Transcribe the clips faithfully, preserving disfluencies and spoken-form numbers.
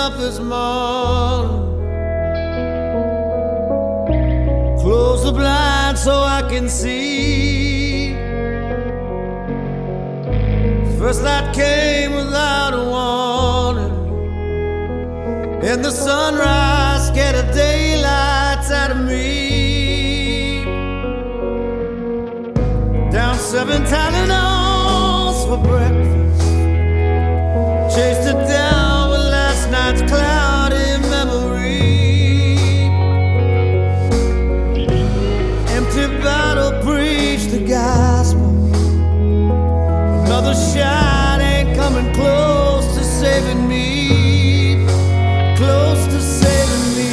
up this morning. Close the blinds so I can see. First light came without a warning, and the sunrise scared the daylights out of me. Down seven Tylenols for breakfast, chased it down with last night's cloudy memory. Empty bottle preached the gospel. Another shot ain't coming close to saving me, close to saving me.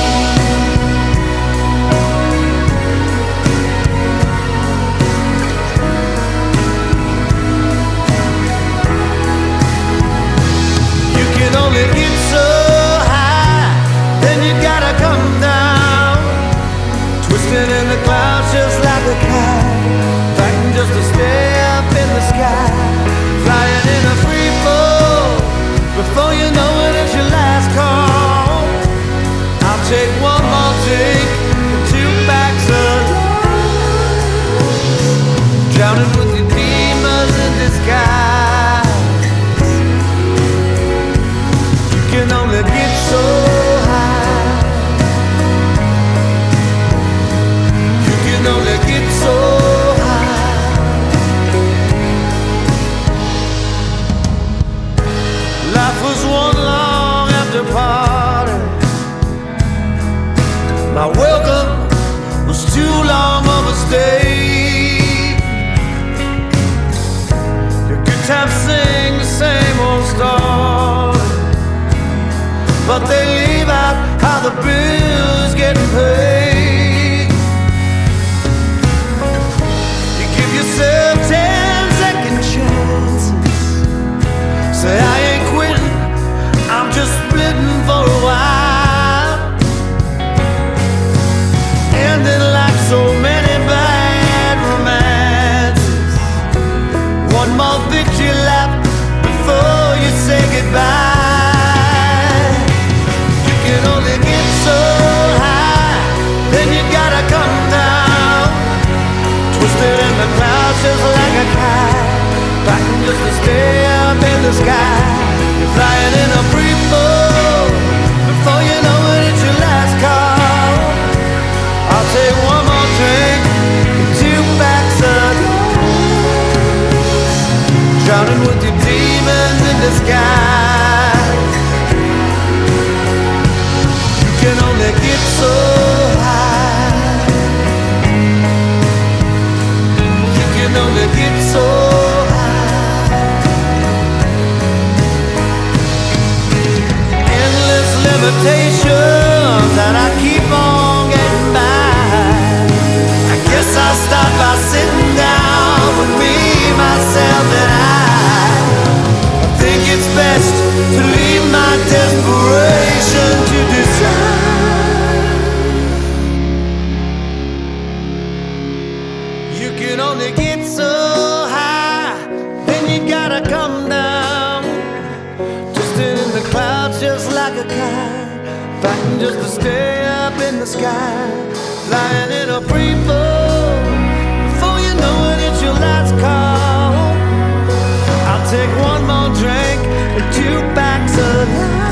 You can only get so high, then you gotta come down, twisting in the clouds just like a kite, fighting just to stay up in the sky, flying in a free fall. Before you know it, it's your last call. I'll take one more drink and two bags of love, drowning with your demons in disguise. You can only get so high. You can only get so high. Life was one long after party. My welcome was too long of a stay. Your good times sing the same old story, but they leave out how the bills getting paid. You give yourself ten second chances, say I ain't quitting, I'm just splitting for a while. Ending like so many bad romances, one more victory lap before you say goodbye. You can only get so high, then you gotta come down, twisted in the clouds just like a kite, fighting just to stay up in the sky. You're flying in a free fall. Before you know it, it's your last call. I'll take one more drink and two packs of love, drowning with your demons in disguise. You can only get so high. You can only get so high. Endless limitations and I keep on getting by. I guess I'll start by sitting down with me, myself and I. I think it's best to leave my desperation to decide. You can only get so high, then you gotta come down, twisted in the clouds just like a kite, fighting just to stay up in the sky, flying in a free fall. Before you know it, it's your last call. I'll take one more drink and two packs of love,